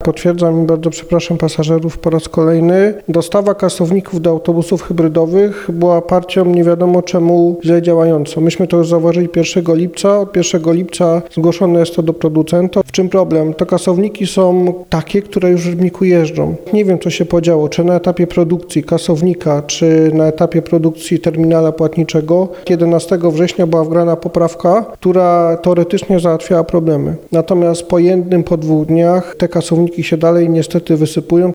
potwierdzam i bardzo przepraszam pasażerów po raz kolejny. Dostawa kasowników do autobusów hybrydowych była partią nie wiadomo czemu źle działającą. Myśmy to już zauważyli 1 lipca. Od 1 lipca zgłoszone jest to do producenta. W czym problem? To kasowniki są takie, które już w rybniku jeżdżą. Nie wiem, co się podziało, czy na etapie produkcji kasownika, czy na etapie produkcji terminala płatniczego. 11 września była wgrana poprawka, która teoretycznie załatwiała problemy. Natomiast po 1, po 2 dniach te kasowniki się dalej niestety wysypują.